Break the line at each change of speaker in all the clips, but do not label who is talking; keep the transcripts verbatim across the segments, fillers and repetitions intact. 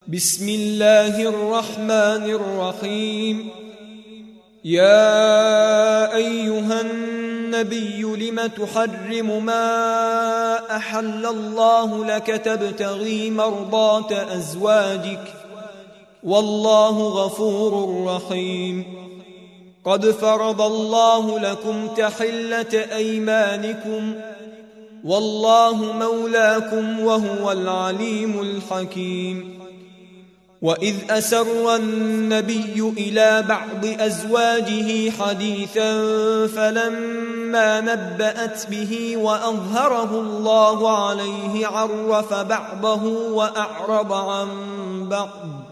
بسم الله الرحمن الرحيم. يا أيها النبي لم تحرم ما أحل الله لك تبتغي مرضات أزواجك والله غفور رحيم. قد فرض الله لكم تحلة أيمانكم والله مولاكم وهو العليم الحكيم. وإذ أسر النبي إلى بعض أزواجه حديثا فلما نبأت به وأظهره الله عليه عرف بعضه وأعرض عن بعض،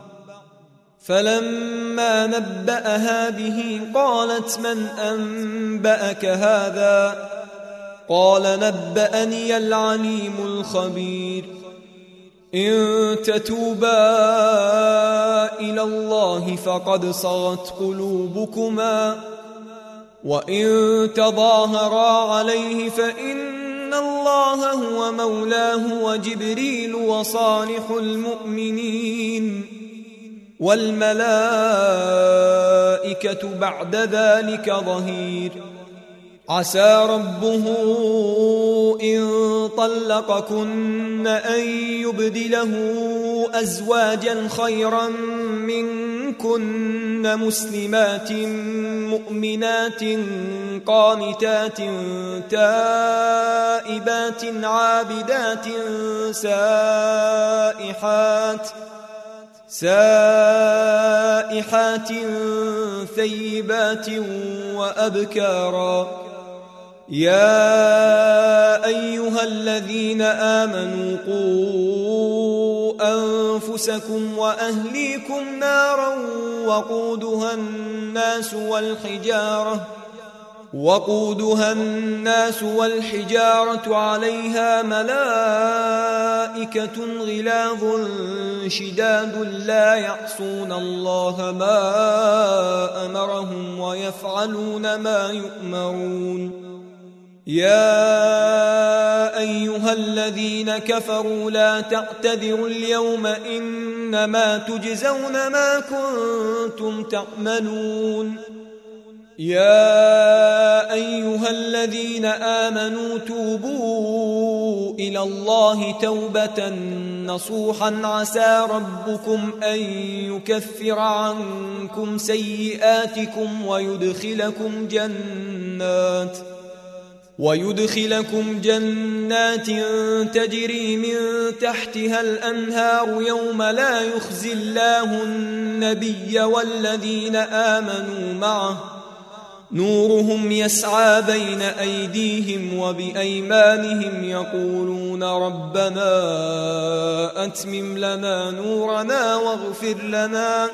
فلما نبأها به قالت من أنبأك هذا؟ قال نبأني العليم الخبير. إن تتوبا إلى الله فقد صغت قلوبكما وإن تظاهرا عليه فإن الله هو مولاه وجبريل وصالح المؤمنين والملائكة بعد ذلك ظهير. عسى ربه إن طلقكن أن يبدله أزواجا خيرا منكن مسلمات مؤمنات قانتات تائبات عابدات سائحات سائحات ثيبات وأبكارا. يا أيها الذين آمنوا قوا أنفسكم وأهليكم نارا وقودها الناس والحجارة وقودها الناس والحجارة عليها ملائكة غلاظ شداد لا يعصون الله ما أمرهم ويفعلون ما يؤمرون. يا أيها الذين كفروا لا تعتذروا اليوم إنما تجزون ما كنتم تعملون. يا أيها الذين آمنوا توبوا إلى الله توبة نصوحا عسى ربكم أن يكفر عنكم سيئاتكم ويدخلكم جنات ويدخلكم جنات تجري من تحتها الأنهار يوم لا يخزي الله النبي والذين آمنوا معه نورهم يسعى بين أيديهم وبأيمانهم يقولون ربنا أتمم لنا نورنا واغفر لنا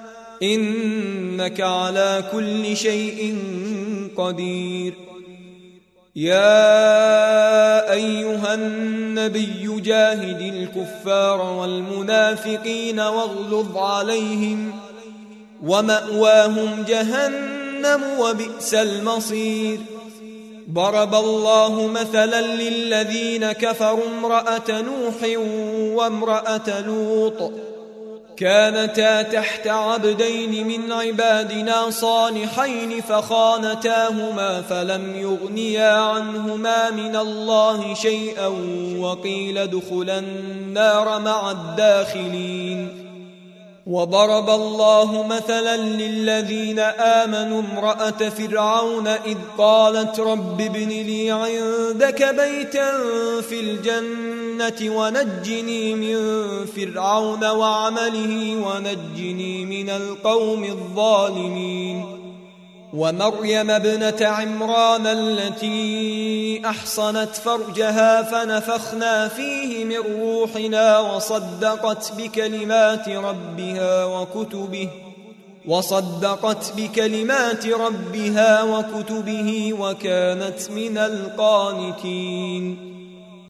إنك على كل شيء قدير. يا أيها النبي جاهد الكفار والمنافقين واغلظ عليهم ومأواهم جهنم وبئس المصير. ضرب الله مثلا للذين كفروا امرأة نوح وامرأة لوط كانتا تحت عبدين من عبادنا صالحين فخانتاهما فلم يغنيا عنهما من الله شيئا وقيل ادخلا النار مع الداخلين. وضرب الله مثلا للذين آمنوا امرأة فرعون إذ قالت رب ابن لي عندك بيتا في الجنة ونجني من فرعون وعمله ونجني من القوم الظالمين. ومريم ابنة عمران التي أحصنت فرجها فنفخنا فيه من روحنا وصدقت بكلمات ربها وكتبه وصدقت بكلمات ربها وكتبه وكانت من القانتين.